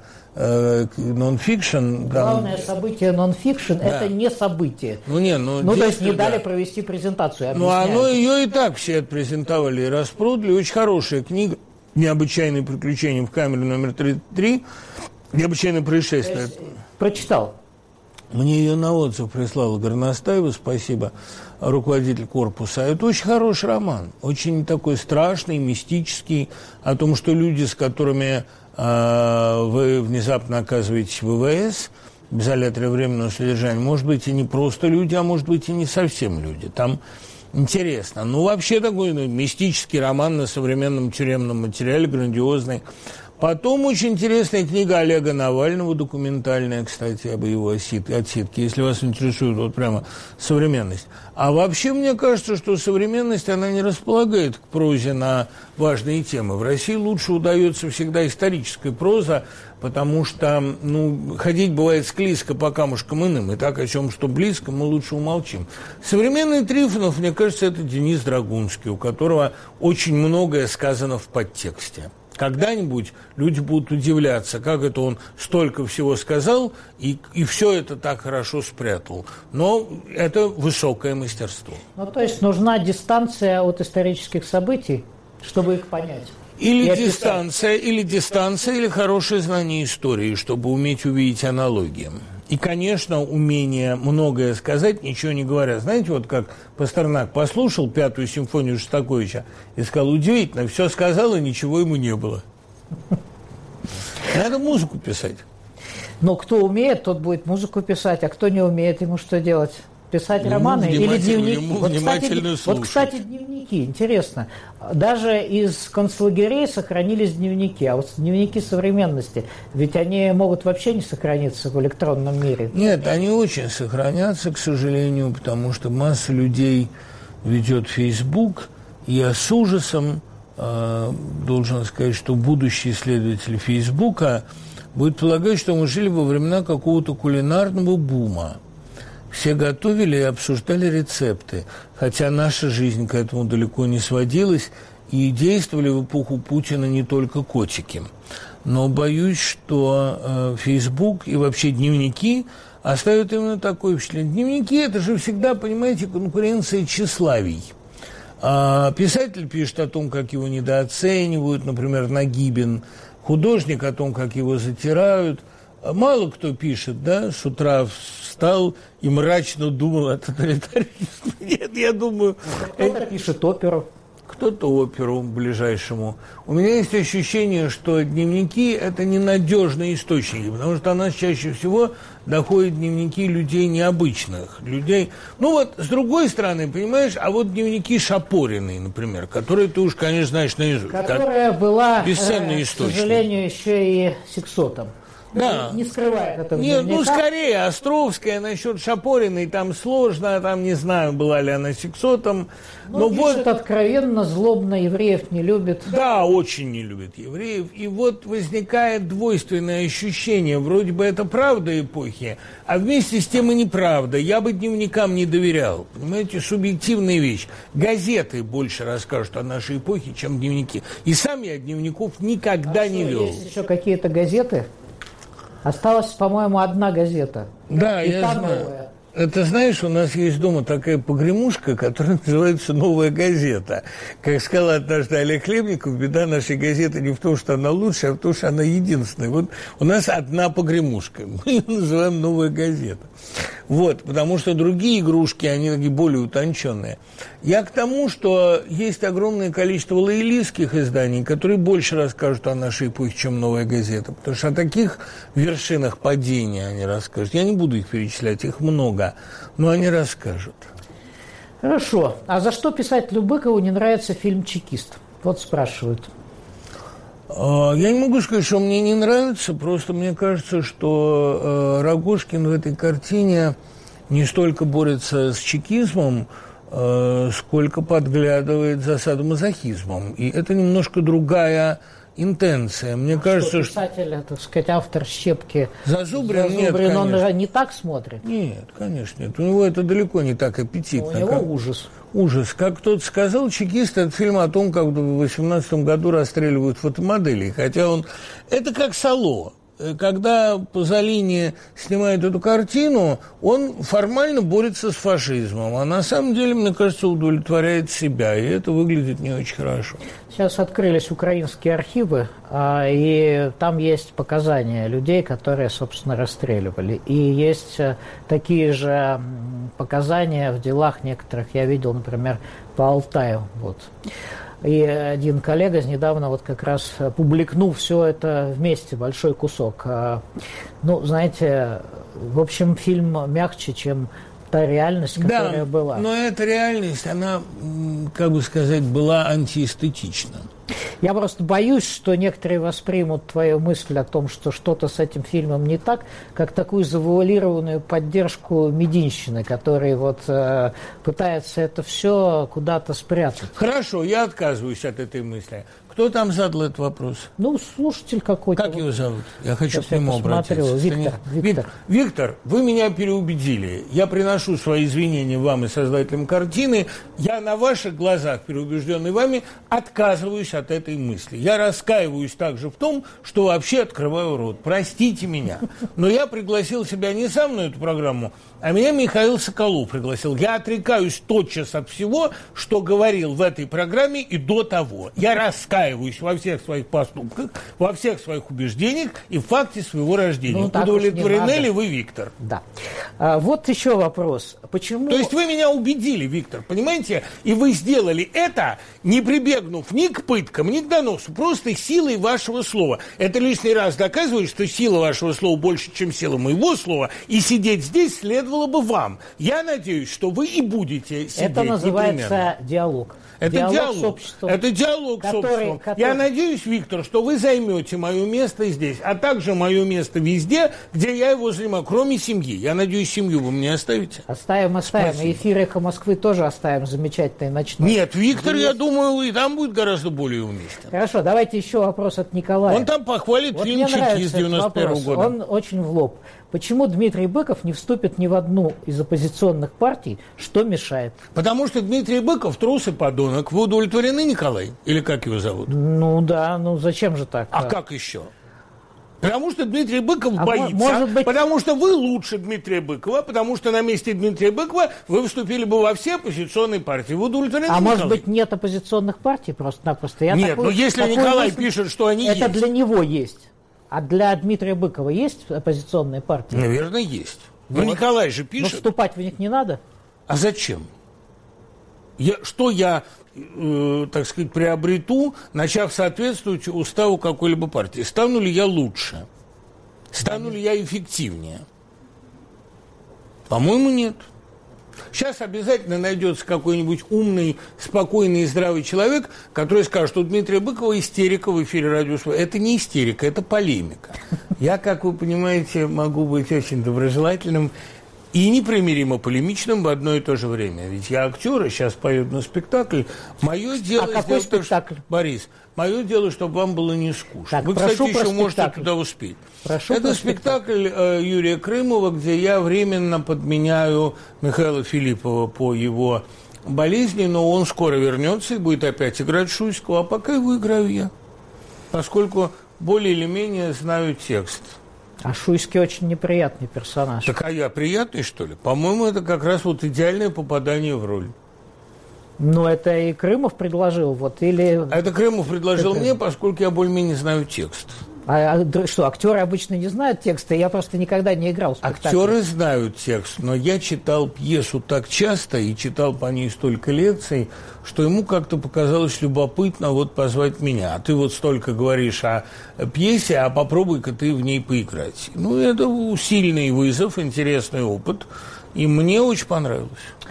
нон-фикшн. Главное там... событие нон-фикшн, да, это не событие. Ну, не, ну, ну то есть не дали да. провести презентацию. Ну, оно ее и так все отпрезентовали и распродали. Очень хорошая книга «Необычайные приключения в камере номер тридцать три». «Необычайное происшествие». Прочитал. Мне ее на отзыв прислала Горностаева, спасибо, руководитель корпуса. Это очень хороший роман, очень такой страшный, мистический, о том, что люди, с которыми э, вы внезапно оказываетесь в ВВС, в изоляторе временного содержания, может быть, и не просто люди, а может быть, и не совсем люди. Там интересно. Ну, вообще такой ну, мистический роман на современном тюремном материале, грандиозный. Потом очень интересная книга Олега Навального, документальная, кстати, об его отсидке, если вас интересует вот прямо современность. А вообще, мне кажется, что современность, она не располагает к прозе на важные темы. В России лучше удается всегда историческая проза, потому что, ну, ходить бывает склизко по камушкам иным, и так, о чем что близко, мы лучше умолчим. Современный Трифонов, мне кажется, это Денис Драгунский, у которого очень многое сказано в подтексте. Когда-нибудь люди будут удивляться, как это он столько всего сказал и, и все это так хорошо спрятал. Но это высокое мастерство. Ну, то есть нужна дистанция от исторических событий, чтобы их понять. Или дистанция, или дистанция, или хорошее знание истории, чтобы уметь увидеть аналогии. И, конечно, умение многое сказать, ничего не говоря. Знаете, вот как Пастернак послушал пятую симфонию Шостаковича и сказал, удивительно, все сказал, и ничего ему не было. Надо музыку писать. Но кто умеет, тот будет музыку писать, а кто не умеет, ему что делать? Писать ему романы или дневники? Ему вот, кстати, вот, кстати, дневники, интересно. Даже из концлагерей сохранились дневники, а вот дневники современности, ведь они могут вообще не сохраниться в электронном мире. Нет, они очень сохранятся, к сожалению, потому что масса людей ведет Facebook, и я с ужасом э, должен сказать, что будущий исследователь Фейсбука будет полагать, что мы жили во времена какого-то кулинарного бума. Все готовили и обсуждали рецепты, хотя наша жизнь к этому далеко не сводилась, и действовали в эпоху Путина не только котики. Но боюсь, что э, Facebook и вообще дневники оставят именно такое впечатление. Дневники – это же всегда, понимаете, конкуренция тщеславий. А писатель пишет о том, как его недооценивают, например, Нагибин, художник о том, как его затирают. Мало кто пишет, да, с утра встал и мрачно думал о тоталитаризме. Нет, я думаю... Кто-то это... пишет оперу. Кто-то оперу ближайшему. У меня есть ощущение, что дневники – это ненадежные источники, потому что до нас чаще всего доходят дневники людей необычных, людей... Ну вот, с другой стороны, понимаешь, а вот дневники Шапориной, например, которые ты уж, конечно, знаешь наизусть. Которая была, бесценный э, источник. К сожалению, еще и сексотом. Да. Не скрывает этого. Нет, ну, скорее, Островская насчет Шапориной, там сложно, там не знаю, была ли она сексотом. Ну, но пишет вот откровенно, злобно, евреев не любит. Да, очень не любит евреев. И вот возникает двойственное ощущение, вроде бы это правда эпохи, а вместе с тем и неправда. Я бы дневникам не доверял. Понимаете, субъективная вещь. Газеты больше расскажут о нашей эпохе, чем дневники. И сам я дневников никогда а не что, вел. Есть еще какие-то газеты? Осталась, по-моему, одна газета. Да, и я знаю. Новая. Это, знаешь, у нас есть дома такая погремушка, которая называется «Новая газета». Как сказал однажды Олег Хлебников, беда нашей газеты не в том, что она лучше, а в том, что она единственная. Вот у нас одна погремушка. Мы ее называем «Новая газета». Вот, потому что другие игрушки, они такие более утонченные. Я к тому, что есть огромное количество лоялистских изданий, которые больше расскажут о нашей эпохе, чем «Новая газета». Потому что о таких вершинах падения они расскажут. Я не буду их перечислять, их много, но они расскажут. Хорошо. А за что писателю Быкову не нравится фильм «Чекист»? Вот спрашивают. Я не могу сказать, что мне не нравится, просто мне кажется, что э, Рогожкин в этой картине не столько борется с чекизмом, э, сколько подглядывает за садомазохизмом. И это немножко другая интенция. Мне а кажется, что писатель, что... так сказать, автор «Щепки» Зазубрин, Зазубрин нет, конечно. Он же не так смотрит? Нет, конечно, нет. У него это далеко не так аппетитно. У него как... ужас. Ужас. Как кто-то сказал, «Чекист» – это фильм о том, как в восемнадцатом году расстреливают фотомоделей. Хотя он… Это как «Сало». Когда Пазолини снимает эту картину, он формально борется с фашизмом, а на самом деле, мне кажется, удовлетворяет себя, и это выглядит не очень хорошо. Сейчас открылись украинские архивы, и там есть показания людей, которые, собственно, расстреливали. И есть такие же показания в делах некоторых, я видел, например, по Алтаю. Вот. И один коллега недавно вот как раз публикнул все это вместе, большой кусок. Ну, знаете, в общем, фильм мягче, чем та реальность, которая да, была. Но эта реальность, она, как бы сказать, была антиэстетична. Я просто боюсь, что некоторые воспримут твою мысль о том, что что-то с этим фильмом не так, как такую завуалированную поддержку медийщины, который вот э, пытается это все куда-то спрятать. Хорошо, я отказываюсь от этой мысли. Кто там задал этот вопрос? Ну, слушатель какой-то. Как его зовут? Я хочу Сейчас к нему я обратиться. Виктор, Виктор. Виктор, вы меня переубедили. Я приношу свои извинения вам и создателям картины. Я на ваших глазах, переубежденный вами, отказываюсь от этой мысли. Я раскаиваюсь также в том, что вообще открываю рот. Простите меня. Но я пригласил себя не сам на эту программу, а меня Михаил Соколов пригласил. Я отрекаюсь тотчас от всего, что говорил в этой программе и до того. Я раскаиваюсь раскаиваюсь во всех своих поступках, во всех своих убеждениях и в факте своего рождения. Ну, удовлетворены ли вы, Виктор? Да. А, вот еще вопрос. Почему... То есть вы меня убедили, Виктор, понимаете? И вы сделали это, не прибегнув ни к пыткам, ни к доносу, просто силой вашего слова. Это лишний раз доказывает, что сила вашего слова больше, чем сила моего слова, и сидеть здесь следовало бы вам. Я надеюсь, что вы и будете сидеть. Это называется непременно. Диалог. Это диалог, диалог, с обществом, это диалог который, с обществом. который... Я надеюсь, Виктор, что вы займете мое место здесь, а также мое место везде, где я его занимаю, кроме семьи. Я надеюсь, семью вы мне оставите. Оставим, оставим. Спасибо. И эфир «Эхо Москвы» тоже оставим замечательный ночной. Нет, Виктор, Есть. я думаю, и там будет гораздо более уместен. Хорошо, давайте еще вопрос от Николая. Он там похвалит вот фильм «Чеки» с девяносто первого года. Он очень в лоб. Почему Дмитрий Быков не вступит ни в одну из оппозиционных партий? Что мешает? Потому что Дмитрий Быков трус и подонок. Вы удовлетворены, Николай? Или как его зовут? Ну да, ну зачем же так? А как еще? Потому что Дмитрий Быков а боится, может быть... потому что вы лучше Дмитрия Быкова, потому что на месте Дмитрия Быкова вы вступили бы во все оппозиционные партии. Вы удовлетворены, А Николай? может быть, нет оппозиционных партий просто-напросто? Я Нет, такой, но если такой Николай мысль... пишет, что они Это есть. для него есть. А для Дмитрия Быкова есть оппозиционные партии? Наверное, есть. Но вот. Николай же Но пишет. вступать в них не надо? А зачем? Я, что я, э, так сказать, приобрету, начав соответствовать уставу какой-либо партии? Стану ли я лучше? Стану ли я эффективнее? По-моему, нет. Сейчас обязательно найдется какой-нибудь умный, спокойный и здравый человек, который скажет, что у Дмитрия Быкова истерика в эфире радио. Это не истерика, это полемика. Я, как вы понимаете, могу быть очень доброжелательным и непримиримо полемичным в одно и то же время. Ведь я актер, и сейчас поют на спектакль. Мое дело... А какой сделать спектакль? То, что... Борис, мое дело, чтобы вам было не скучно. Так, вы, кстати, еще спектакль. можете туда успеть. Прошу Это спектакль э, Юрия Крымова, где я временно подменяю Михаила Филиппова по его болезни, но он скоро вернется и будет опять играть Шуйского, а пока его играю я, поскольку более или менее знаю текст. А Шуйский очень неприятный персонаж. Так а я приятный, что ли? По-моему, это как раз вот идеальное попадание в роль. Ну, это и Крымов предложил, вот, или... А это Крымов предложил это... мне, поскольку я более-менее знаю текст. А, а что, актеры обычно не знают текста? Я просто никогда не играл в спектакле. Актеры знают текст, но я читал пьесу так часто и читал по ней столько лекций, что ему как-то показалось любопытно вот позвать меня. А ты вот столько говоришь о пьесе, а попробуй-ка ты в ней поиграть. Ну, это сильный вызов, интересный опыт, и мне очень понравилось.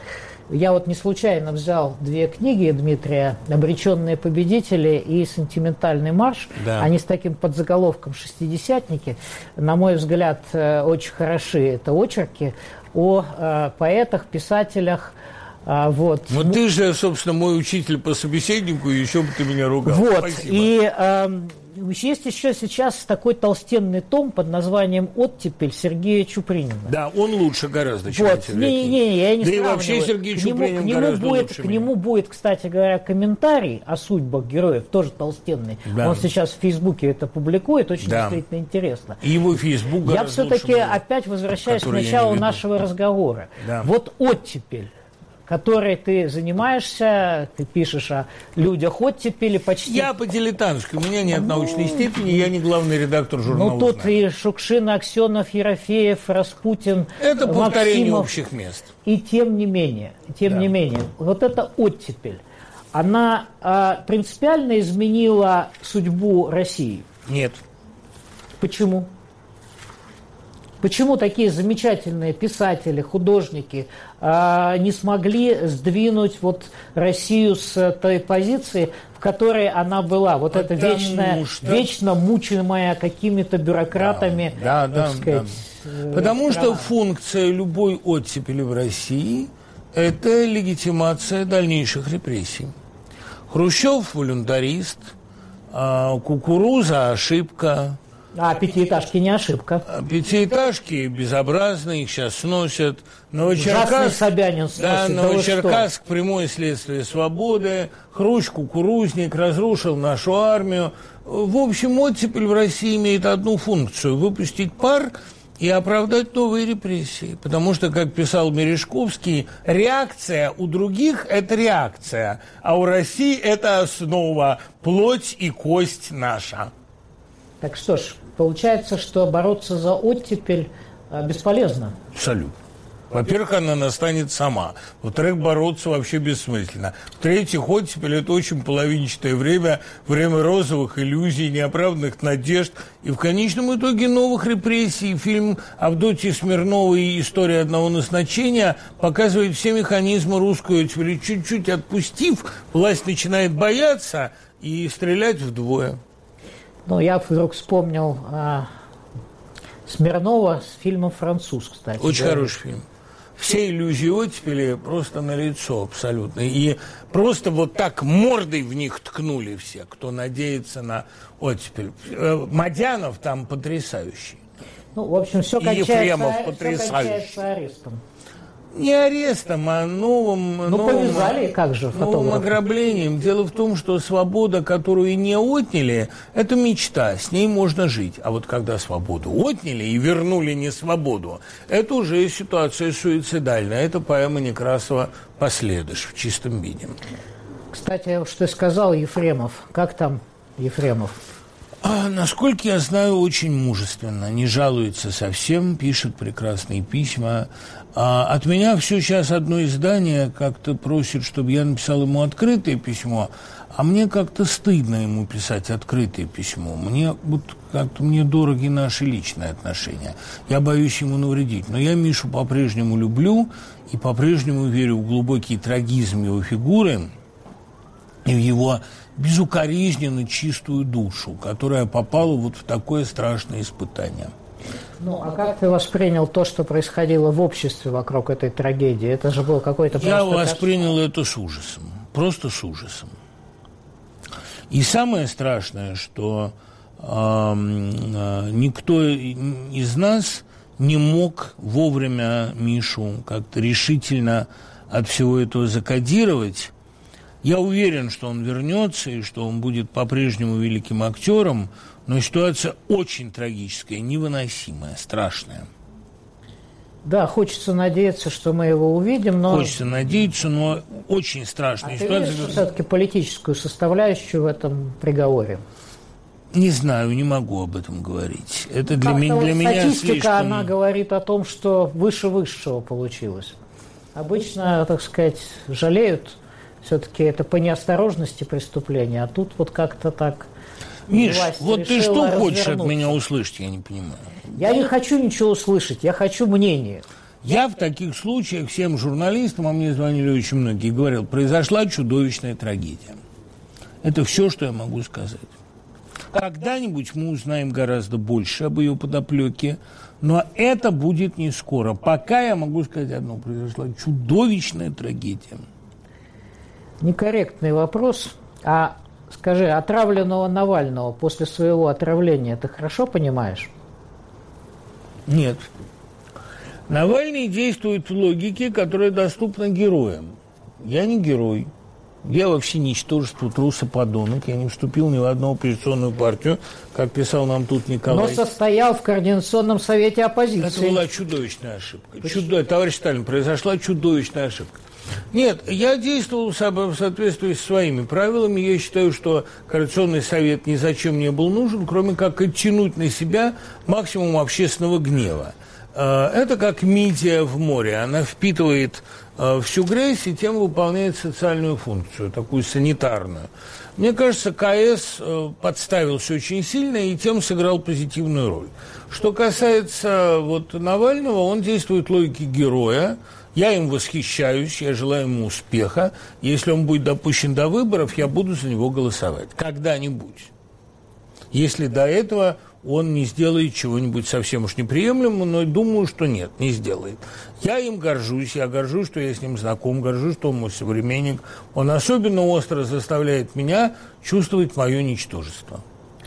Я вот не случайно взял две книги Дмитрия «Обреченные победители» и «Сентиментальный марш». Да. Они с таким подзаголовком «Шестидесятники». На мой взгляд, очень хороши. Это очерки о э, поэтах, писателях. Э, вот. Ну, ты же, собственно, мой учитель по собеседнику, и еще бы ты меня ругал. Вот. Спасибо. И э, есть еще сейчас такой толстенный том под названием «Оттепель» Сергея Чупринина. Да, он лучше гораздо, чем Вот, эти не, не, я не Да и сравниваю. вообще Сергей к нему, Чупринин к нему гораздо будет, лучше К нему будет, кстати говоря, комментарий о судьбах героев, тоже толстенный. Да. Он сейчас в Фейсбуке это публикует, очень Да. действительно интересно. И его Фейсбук Я гораздо все-таки лучше моего, опять возвращаюсь к который я не началу веду. нашего разговора. Да. Вот оттепель, которой ты занимаешься, ты пишешь о людях оттепели почти... Я по-дилетантски, у меня нет научной степени, я не главный редактор журнала Ну, тут «Узнай». и Шукшин, Аксенов, Ерофеев, Распутин, Это повторение Максимов. общих мест. И тем не менее, тем Да. не менее, вот эта оттепель, она а, принципиально изменила судьбу России. Нет. Почему? Почему такие замечательные писатели, художники а, не смогли сдвинуть вот Россию с той позиции, в которой она была? Вот эта Потому вечная, что- вечно мучимая какими-то бюрократами, Да, да, так сказать, да. э, Потому страна. что функция любой оттепели в России – это легитимация дальнейших репрессий. Хрущев – волюнтарист, а Кукуруза – ошибка. А пятиэтажки не ошибка. Пятиэтажки безобразные, их сейчас сносят. Ужасный Новочеркасск, Собянин сносит. да, да вы Новочеркасск, прямое следствие свободы. Хрущ, кукурузник, разрушил нашу армию. В общем, оттепель в России имеет одну функцию – выпустить пар и оправдать новые репрессии. Потому что, как писал Мережковский, реакция у других – это реакция, а у России – это основа, плоть и кость наша. Так что ж, получается, что бороться за оттепель бесполезно. Абсолютно. Во-первых, она настанет сама. Во-вторых, бороться вообще бессмысленно. В-третьих, оттепель – это очень половинчатое время, время розовых иллюзий, неоправданных надежд и в конечном итоге новых репрессий. Фильм Авдотьи Смирновой «История одного назначения» показывает все механизмы русской оттепели. Чуть-чуть отпустив, власть начинает бояться и стрелять вдвое. Ну, я вдруг вспомнил а, Смирнова с фильмом «Француз», кстати. Очень да? хороший фильм. Все иллюзии оттепели просто налицо абсолютно. И просто вот так мордой в них ткнули все, кто надеется на оттепель. Мадянов там потрясающий. Ну, в общем, все кончается, Ефремов все потрясающий. кончается арестом. Не арестом, а новым, ну, новым, повязали, как же, новым ограблением. Дело в том, что свобода, которую не отняли, это мечта, с ней можно жить. А вот когда свободу отняли и вернули не свободу, это уже ситуация суицидальная. Это поэма Некрасова «Последыш» в чистом виде. Кстати, что сказал Ефремов. Как там Ефремов? А, насколько я знаю, очень мужественно, не жалуется совсем, пишет прекрасные письма. А от меня все сейчас одно издание как-то просит, чтобы я написал ему открытое письмо, а мне как-то стыдно ему писать открытое письмо. Мне вот как-то мне дороги наши личные отношения. Я боюсь ему навредить. Но я Мишу по-прежнему люблю и по-прежнему верю в глубокий трагизм его фигуры и в его безукоризненно чистую душу, которая попала вот в такое страшное испытание. Ну, а как ты воспринял то, что происходило в обществе вокруг этой трагедии? Это же был какой-то... Я воспринял это с ужасом, просто с ужасом. И самое страшное, что э, э, никто из нас не мог вовремя Мишу как-то решительно от всего этого закодировать. Я уверен, что он вернется и что он будет по-прежнему великим актером, но ситуация очень трагическая, невыносимая, страшная. Да, хочется надеяться, что мы его увидим, но... Хочется надеяться, но очень страшная а ситуация. Ты видишь все-таки политическую составляющую в этом приговоре? Не знаю, не могу об этом говорить. Это для, ми- вот для меня статистика, слишком... она говорит о том, что выше высшего получилось. Обычно, так сказать, жалеют... Все-таки это по неосторожности преступления, а тут вот как-то так... Миш, вот ты что хочешь от меня услышать, я не понимаю. Я не хочу ничего услышать, я хочу мнение. Я в таких случаях всем журналистам, а мне звонили очень многие, говорил, произошла чудовищная трагедия. Это все, что я могу сказать. Когда-нибудь мы узнаем гораздо больше об ее подоплеке, но это будет не скоро. Пока я могу сказать одно, произошла чудовищная трагедия. Некорректный вопрос. А скажи, отравленного Навального после своего отравления ты хорошо понимаешь? Нет. Навальный действует в логике, которая доступна героям. Я не герой. Я вообще ничтожество, трус и подонок. Я не вступил ни в одну оппозиционную партию, как писал нам тут Николай. Но состоял в Координационном совете оппозиции. Это была чудовищная ошибка. Чудо... Товарищ Сталин, произошла чудовищная ошибка. Нет, я действовал в соответствии с своими правилами. Я считаю, что Координационный совет ни зачем не был нужен, кроме как оттянуть на себя максимум общественного гнева. Это как мидия в море. Она впитывает всю грязь и тем выполняет социальную функцию, такую санитарную. Мне кажется, КС подставился очень сильно и тем сыграл позитивную роль. Что касается вот Навального, он действует в логике героя. Я им восхищаюсь, я желаю ему успеха. Если он будет допущен до выборов, я буду за него голосовать. Когда-нибудь. Если до этого он не сделает чего-нибудь совсем уж неприемлемого, но думаю, что нет, не сделает. Я им горжусь, я горжусь, что я с ним знаком, горжусь, что он мой современник. Он особенно остро заставляет меня чувствовать мое ничтожество.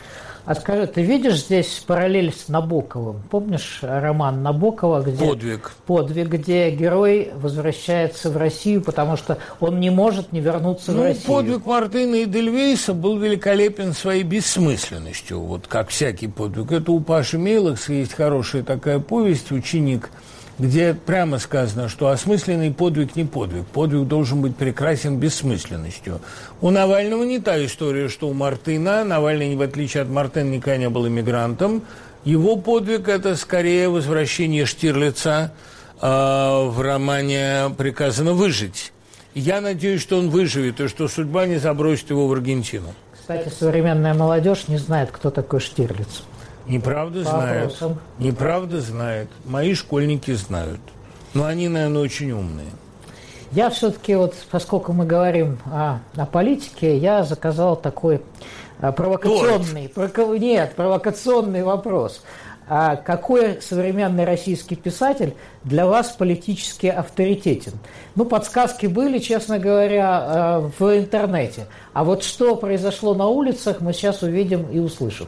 А скажи, ты видишь здесь параллель с Набоковым? Помнишь роман Набокова, где «Подвиг», «Подвиг», где герой возвращается в Россию, потому что он не может не вернуться ну, в Россию? «Подвиг» Мартына Эдельвейса был великолепен своей бессмысленностью, вот как всякий подвиг. Это у Паши Мейлахса есть хорошая такая повесть «Ученик», где прямо сказано, что осмысленный подвиг не подвиг. Подвиг должен быть прекрасен бессмысленностью. У Навального не та история, что у Мартына. Навальный, в отличие от Мартына, никогда не был иммигрантом. Его подвиг – это скорее возвращение Штирлица э, в романе «Приказано выжить». Я надеюсь, что он выживет, и что судьба не забросит его в Аргентину. Кстати, современная молодежь не знает, кто такой Штирлиц. Неправда знают. Неправда знает. Мои школьники знают. Но они, наверное, очень умные. Я все-таки, вот, поскольку мы говорим о, о политике, я заказал такой а, провокационный, проко, нет, провокационный вопрос. А какой современный российский писатель для вас политически авторитетен? Ну, подсказки были, честно говоря, в интернете. А вот что произошло на улицах, мы сейчас увидим и услышим.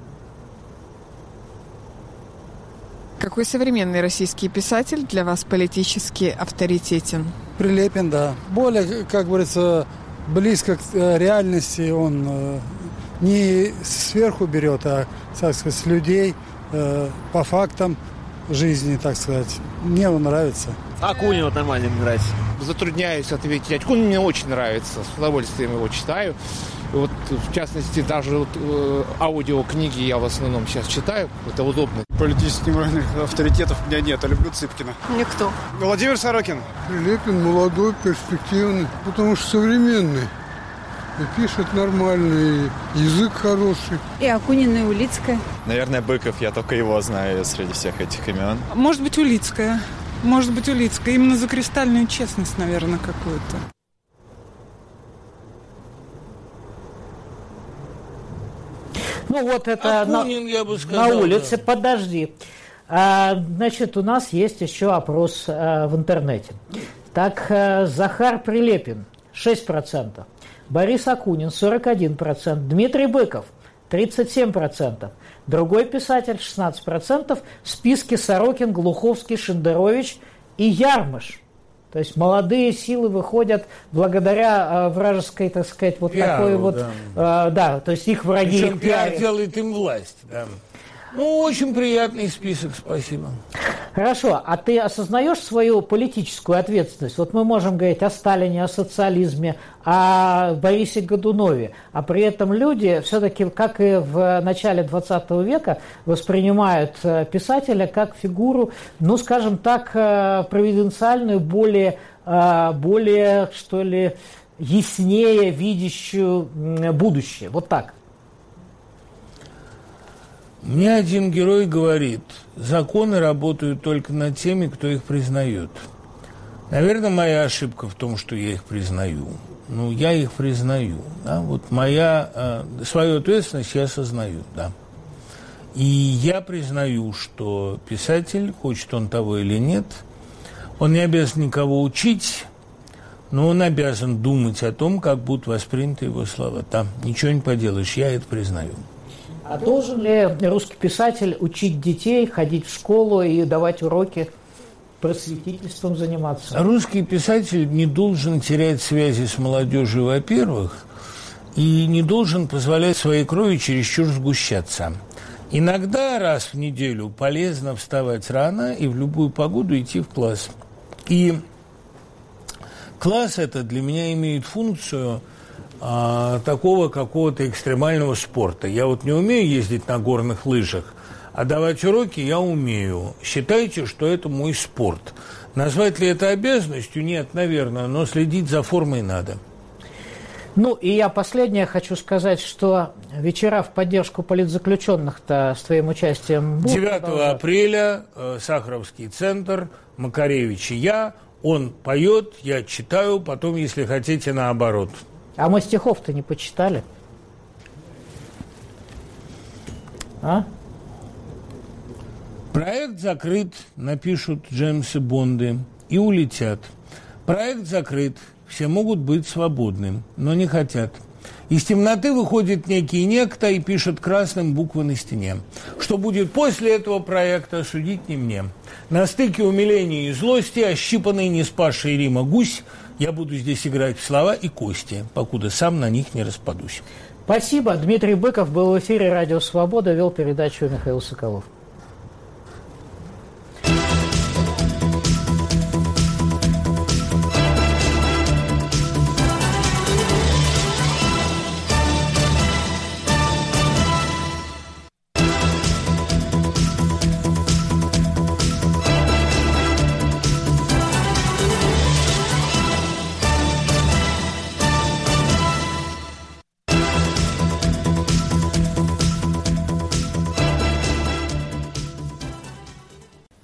Какой современный российский писатель для вас политически авторитетен? Прилепин, да. Более, как говорится, близко к реальности. Он не сверху берет, а, так сказать, с людей, по фактам жизни, так сказать. Мне он нравится. Акунин вот нормально мне нравится. Затрудняюсь ответить. Акунин мне очень нравится. С удовольствием его читаю. Вот, в частности, даже вот, э, аудиокниги я в основном сейчас читаю. Это удобно. Политических моральных авторитетов у меня нет. Я люблю Цыпкина. Никто. Владимир Сорокин. Прилепин молодой, перспективный, потому что современный. И пишет нормально, и язык хороший. И Акунин, и Улицкая. Наверное, Быков. Я только его знаю среди всех этих имен. Может быть, Улицкая. Может быть, Улицкая. Именно за кристальную честность, наверное, какую-то. Ну, вот это Акунин, на, я бы сказал, на улице. Да. Подожди. А, значит, у нас есть еще опрос а, в интернете. Так, а, Захар Прилепин, шесть процентов. Борис Акунин, сорок один процент. Дмитрий Быков, тридцать семь процентов. Другой писатель, шестнадцать процентов. В списке Сорокин, Глуховский, Шендерович и Ярмыш. То есть молодые силы выходят благодаря э, вражеской, так сказать, вот пиару, такой вот, да. Э, да, то есть их враги. Причем их пиар пиарят. делает им власть, да. Ну, очень приятный список, спасибо. Хорошо, а ты осознаешь свою политическую ответственность? Вот мы можем говорить о Сталине, о социализме, о Борисе Годунове, а при этом люди все-таки, как и в начале двадцатого века, воспринимают писателя как фигуру, ну, скажем так, провиденциальную, более, более, что ли, яснее видящую будущее. Вот так. Мне один герой говорит, законы работают только над теми, кто их признает. Наверное, моя ошибка в том, что я их признаю. Ну, я их признаю. Да? Вот моя, э, свою ответственность я осознаю, да. И я признаю, что писатель, хочет он того или нет, он не обязан никого учить, но он обязан думать о том, как будут восприняты его слова. Да, ничего не поделаешь, я это признаю. А должен ли русский писатель учить детей, ходить в школу и давать уроки, просветительством заниматься? Русский писатель не должен терять связи с молодежью, во-первых, и не должен позволять своей крови чересчур сгущаться. Иногда раз в неделю полезно вставать рано и в любую погоду идти в класс. И класс этот для меня имеет функцию а, такого какого-то экстремального спорта. Я вот не умею ездить на горных лыжах, а давать уроки я умею. Считайте, что это мой спорт. Назвать ли это обязанностью? Нет, наверное, но следить за формой надо. Ну, и я последнее хочу сказать, что вечера в поддержку политзаключенных-то с твоим участием будут. девятого апреля, э, Сахаровский центр, Макаревич и я. Он поет, я читаю, потом, если хотите, наоборот. А мы стихов-то не почитали. А? Проект закрыт, напишут Джеймсы Бонды, и улетят. Проект закрыт, все могут быть свободны, но не хотят. Из темноты выходит некий некто и пишет красным буквы на стене. Что будет после этого проекта, судить не мне. На стыке умиления и злости, ощипанный не спасший Рима гусь, я буду здесь играть в слова и кости, покуда сам на них не распадусь. Спасибо. Дмитрий Быков был в эфире «Радио Свобода», вел передачу Михаил Соколов.